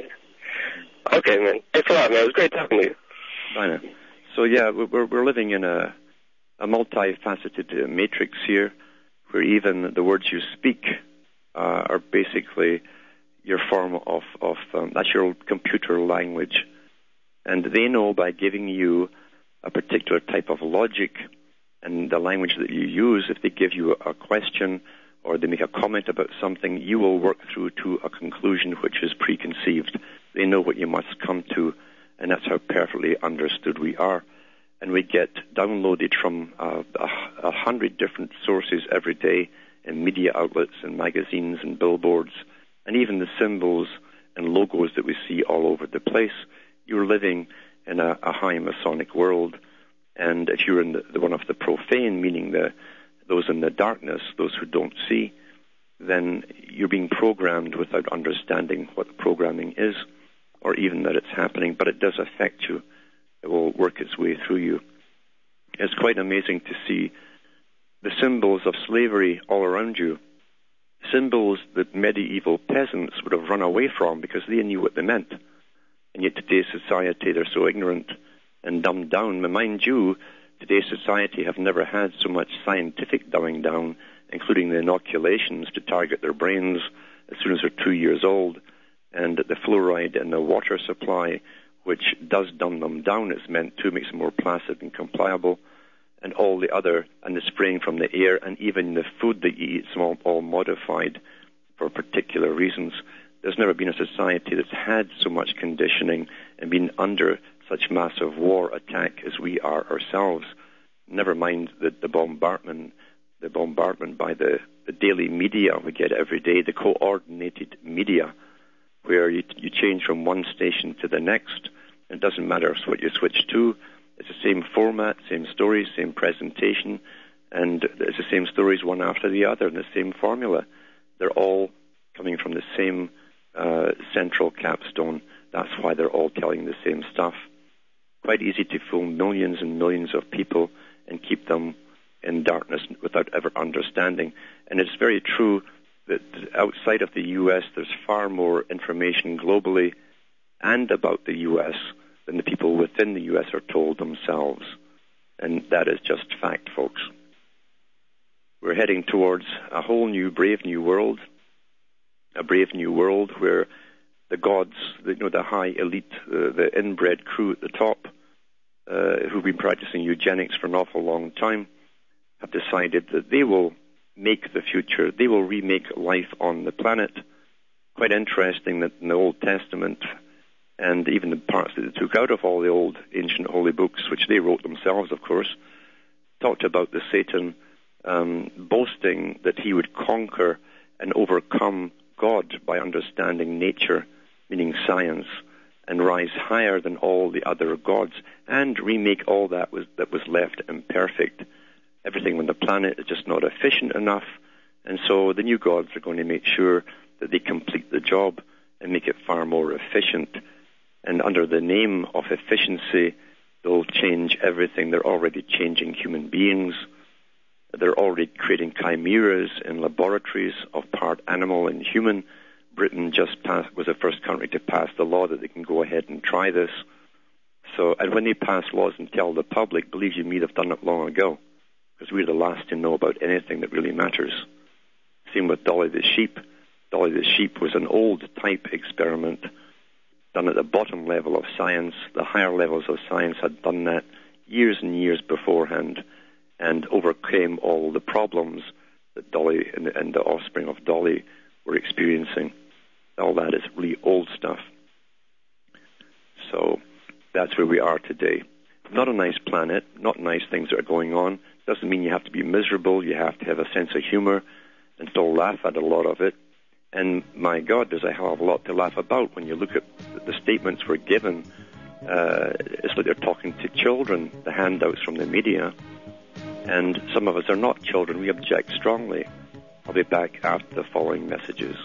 Okay, man. Thanks a lot, man. It was great talking to you. Bye now. So yeah, we're we're living in a a multifaceted uh, matrix here, where even the words you speak uh, are basically your form of of um, that's your computer language, and they know by giving you a particular type of logic and the language that you use. If they give you a question or they make a comment about something, you will work through to a conclusion which is preconceived. They know what you must come to, and that's how perfectly understood we are. And we get downloaded from uh, a, a hundred different sources every day in media outlets and magazines and billboards, and even the symbols and logos that we see all over the place. You're living in a, a high Masonic world, and if you're in the, the one of the profane, meaning the those in the darkness, those who don't see, then you're being programmed without understanding what the programming is, or even that it's happening, but it does affect you. It will work its way through you. It's quite amazing to see the symbols of slavery all around you, symbols that medieval peasants would have run away from because they knew what they meant. And yet today's society, they're so ignorant and dumbed down. But mind you, today's society have never had so much scientific dumbing down, including the inoculations to target their brains as soon as they're two years old, and the fluoride in the water supply, which does dumb them down. It's meant to make them more placid and compliable, and all the other, and the spraying from the air, and even the food that you eat, it's all, all modified for particular reasons. There's never been a society that's had so much conditioning and been under such massive war attack as we are ourselves. Never mind the, the bombardment, the bombardment by the, the daily media we get every day, the coordinated media, where you, you change from one station to the next. It doesn't matter what you switch to. It's the same format, same stories, same presentation, and it's the same stories one after the other, and the same formula. They're all coming from the same uh, central capstone. That's why they're all telling the same stuff. Quite easy to fool millions and millions of people and keep them in darkness without ever understanding. And it's very true that outside of the U S, there's far more information globally and about the U S than the people within the U S are told themselves. And that is just fact, folks. We're heading towards a whole new, brave new world, a brave new world where the gods, the, you know, the high elite, uh, the inbred crew at the top, uh, who've been practicing eugenics for an awful long time, have decided that they will make the future. They will remake life on the planet. Quite interesting that in the Old Testament, and even the parts that they took out of all the old ancient holy books, which they wrote themselves, of course, talked about the Satan um, boasting that he would conquer and overcome God by understanding nature, meaning science, and rise higher than all the other gods, and remake all that was that was left imperfect. Everything on the planet is just not efficient enough, and so the new gods are going to make sure that they complete the job and make it far more efficient. And under the name of efficiency, they'll change everything. They're already changing human beings. They're already creating chimeras in laboratories of part animal and human. Britain just passed, was the first country to pass the law that they can go ahead and try this. So, and when they pass laws and tell the public, believe you me, they've done it long ago, because we're the last to know about anything that really matters. Same with Dolly the sheep. Dolly the sheep was an old type experiment done at the bottom level of science. The higher levels of science had done that years and years beforehand and overcame all the problems that Dolly and, and the offspring of Dolly were experiencing. All that is really old stuff. So that's where we are today. Not a nice planet, not nice things that are going on. Doesn't mean you have to be miserable. You have to have a sense of humor and still laugh at a lot of it. And my God, there's a hell of a lot to laugh about when you look at the statements we're given. Uh, it's like they're talking to children, the handouts from the media. And some of us are not children. We object strongly. I'll be back after the following messages.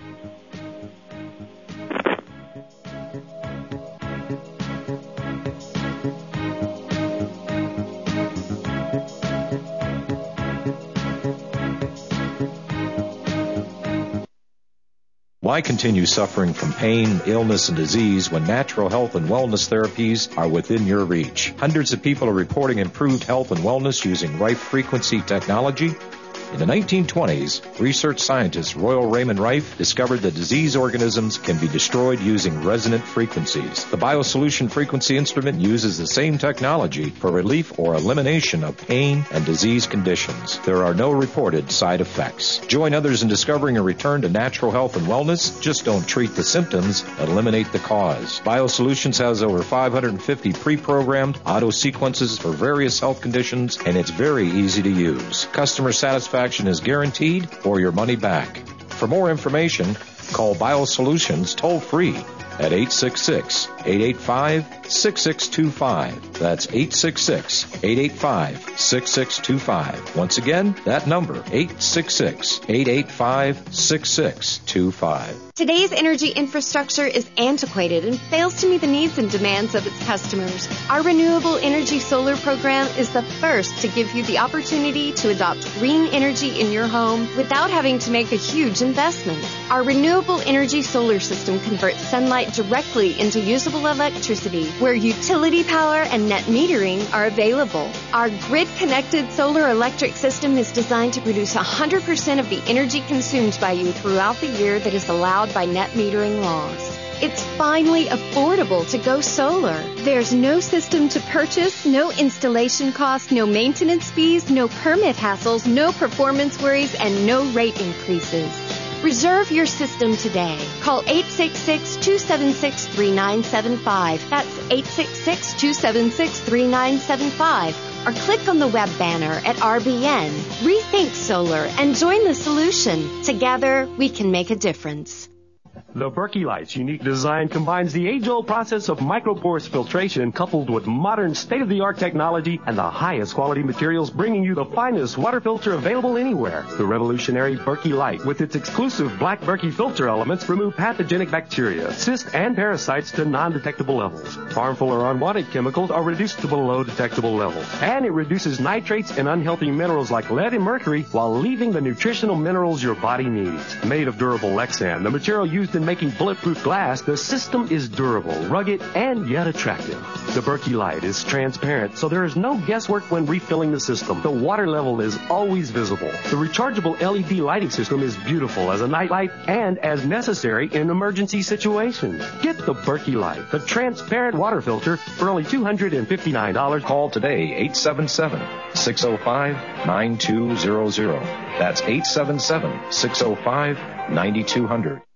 Why continue suffering from pain, illness, and disease when natural health and wellness therapies are within your reach? Hundreds of people are reporting improved health and wellness using Rife frequency technology. In the nineteen twenties, research scientist Royal Raymond Rife discovered that disease organisms can be destroyed using resonant frequencies. The BioSolution frequency instrument uses the same technology for relief or elimination of pain and disease conditions. There are no reported side effects. Join others in discovering a return to natural health and wellness. Just don't treat the symptoms, eliminate the cause. BioSolutions has over five hundred fifty pre-programmed auto sequences for various health conditions, and it's very easy to use. Customer satisfaction is guaranteed or your money back. For more information, call BioSolutions toll-free at eight six six, eight eight five, six six two five. That's eight six six, eight eight five, six six two five. Once again, that number, eight six six, eight eight five, six six two five. Today's energy infrastructure is antiquated and fails to meet the needs and demands of its customers. Our Renewable Energy Solar Program is the first to give you the opportunity to adopt green energy in your home without having to make a huge investment. Our Renewable Energy Solar System converts sunlight directly into usable electricity, where utility power and net metering are available. Our grid-connected solar electric system is designed to produce one hundred percent of the energy consumed by you throughout the year that is allowed by net metering laws. It's finally affordable to go solar. There's no system to purchase, no installation costs, no maintenance fees, no permit hassles, no performance worries, and no rate increases. Reserve your system today. Call eight six six, two seven six, three nine seven five. That's eight six six, two seven six, three nine seven five. Or click on the web banner at R B N. Rethink solar and join the solution. Together, we can make a difference. The Berkey Light's unique design combines the age-old process of microporous filtration coupled with modern state-of-the-art technology and the highest quality materials, bringing you the finest water filter available anywhere. The revolutionary Berkey Light, with its exclusive black Berkey filter elements, remove pathogenic bacteria, cysts, and parasites to non-detectable levels. Harmful or unwanted chemicals are reduced to below detectable levels. And it reduces nitrates and unhealthy minerals like lead and mercury while leaving the nutritional minerals your body needs. Made of durable Lexan, the material used in making bulletproof glass, the system is durable, rugged, and yet attractive. The Berkey Light is transparent, so there is no guesswork when refilling the system. The water level is always visible. The rechargeable L E D lighting system is beautiful as a nightlight and as necessary in emergency situations. Get the Berkey Light, the transparent water filter, for only two hundred fifty-nine dollars. Call today, eight seven seven, six oh five, nine two zero zero. That's eight seven seven, six oh five, nine two zero zero.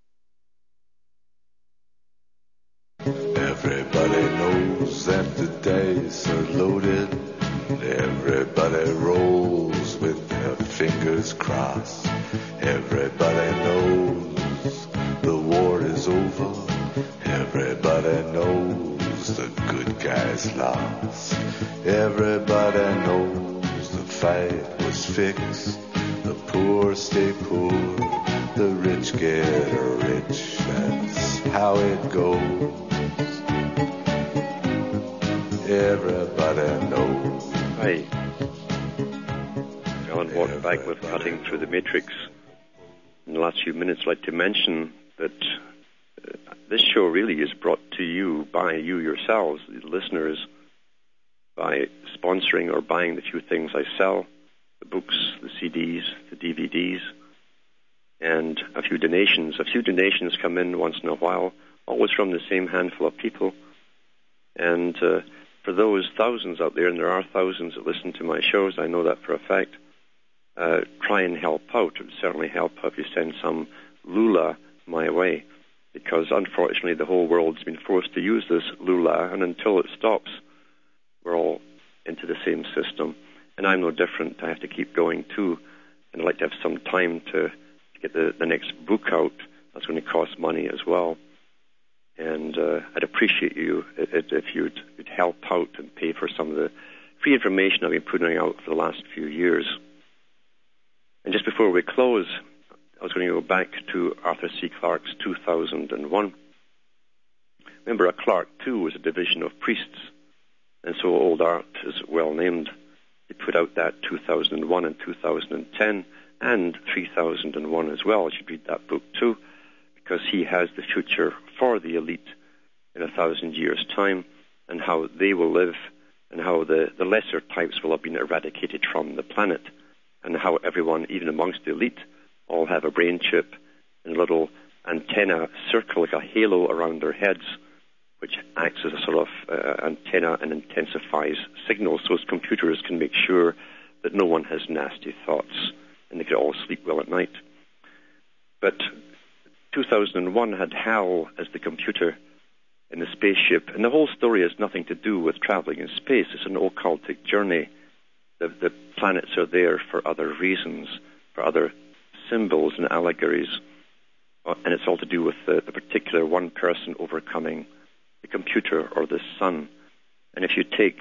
Everybody knows that the dice are loaded. Everybody rolls with their fingers crossed. Everybody knows the war is over. Everybody knows the good guys lost. Everybody knows the fight was fixed. The poor stay poor, the rich get rich. That's how it goes. Everybody knows. Hi. on what back with Cutting Through the Matrix. In the last few minutes, I'd like to mention that uh, this show really is brought to you by you yourselves, the listeners, by sponsoring or buying the few things I sell, the books, the C Ds, the D V Ds, and a few donations. A few donations come in once in a while, always from the same handful of people. And uh, for those thousands out there, and there are thousands that listen to my shows, I know that for a fact, uh, try and help out. It would certainly help if you send some lula my way, because unfortunately the whole world's been forced to use this lula, and until it stops, we're all into the same system. And I'm no different. I have to keep going too, and I'd like to have some time to, to get the, the next book out. That's going to cost money as well. And uh, I'd appreciate you if you'd, you'd help out and pay for some of the free information I've been putting out for the last few years. And just before we close, I was going to go back to Arthur C. Clarke's two thousand one. Remember, a Clarke too was a division of priests, and so Old Art is well named. He put out that two thousand one and two thousand ten and three thousand one as well. You should read that book too, because he has the future for the elite in a thousand years' time, and how they will live, and how the, the lesser types will have been eradicated from the planet, and how everyone, even amongst the elite, all have a brain chip and a little antenna circle like a halo around their heads, which acts as a sort of uh, antenna and intensifies signals so as computers can make sure that no one has nasty thoughts and they can all sleep well at night. But two thousand one had HAL as the computer in the spaceship, and the whole story has nothing to do with traveling in space. It's an occultic journey. The, the planets are there for other reasons, for other symbols and allegories, uh, and it's all to do with the, the particular one person overcoming the computer or the sun. And if you take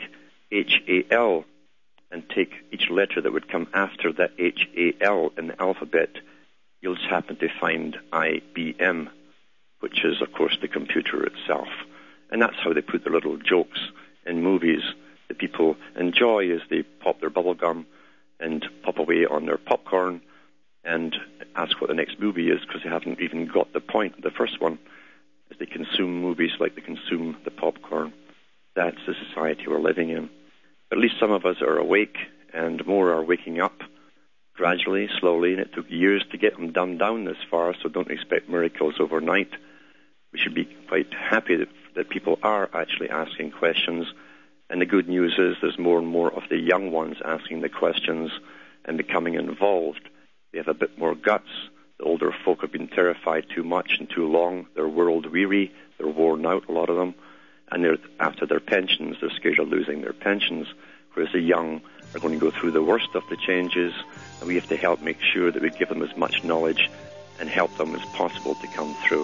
H A L and take each letter that would come after that H A L in the alphabet, you'll just happen to find I B M, which is, of course, the computer itself. And that's how they put their little jokes in movies that people enjoy as they pop their bubble gum and pop away on their popcorn and ask what the next movie is, because they haven't even got the point of the first one, as they consume movies like they consume the popcorn. That's the society we're living in. But at least some of us are awake, and more are waking up gradually, slowly, and it took years to get them dumbed down this far, so don't expect miracles overnight. We should be quite happy that, that people are actually asking questions, and the good news is there's more and more of the young ones asking the questions and becoming involved. They have a bit more guts. The older folk have been terrified too much and too long. They're world-weary. They're worn out, a lot of them, and they're after their pensions. They're scared of losing their pensions, whereas the young are going to go through the worst of the changes, and we have to help make sure that we give them as much knowledge and help them as possible to come through.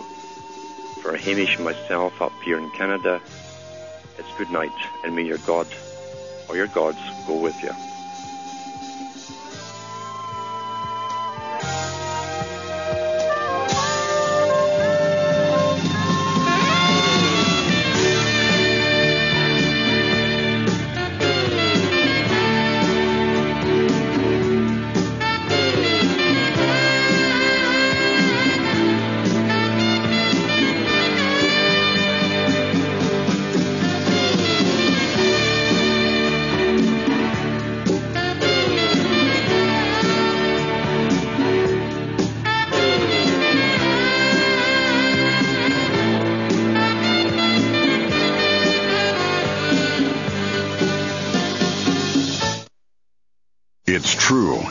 For Hamish and myself up here in Canada, it's good night, and may your God or your gods go with you. It's true.